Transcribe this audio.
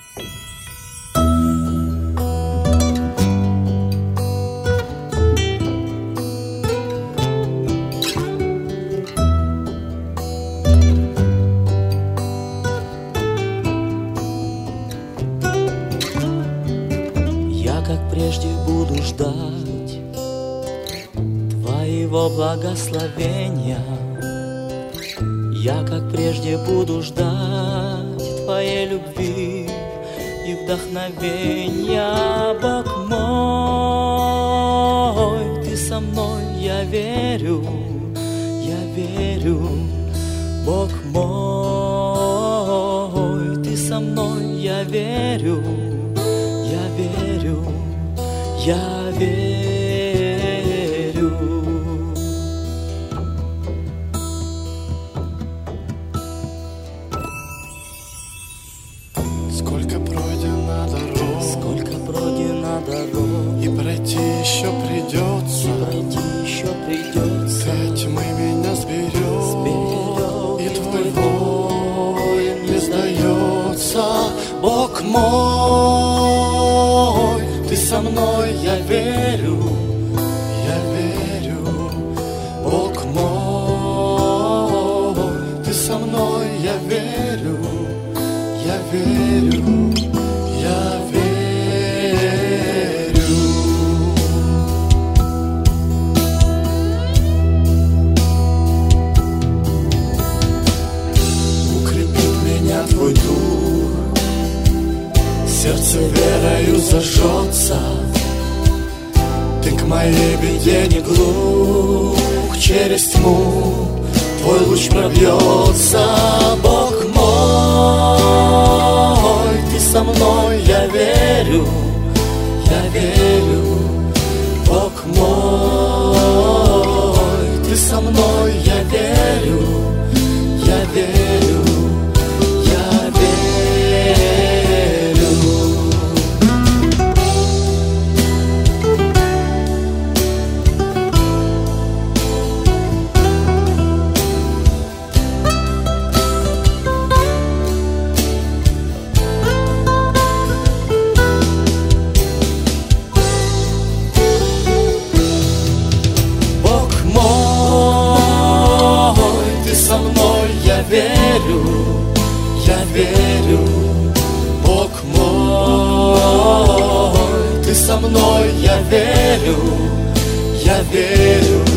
Как прежде буду ждать Твоего благословения. Я, как прежде, буду ждать Твоей любви и вдохновения. Бог мой, Ты со мной, я верю, Бог мой, Ты со мной, я верю, я верю. Сколько пройдено дорог, и пройти еще придется, Ты от тьмы меня сберег, и Твой воин не сдается. Бог мой, Ты со мной, я верю, Бог мой, Ты со мной, я верю, я верю. Укрепит меня Твой дух, сердце верою зажжется. Ты к моей беде не глух, через тьму Твой луч пробьется. Бог мой, Ты со мной, я верю, Бог мой, Ты со мной, я верю. Я верю, Бог мой, Ты со мной, я верю,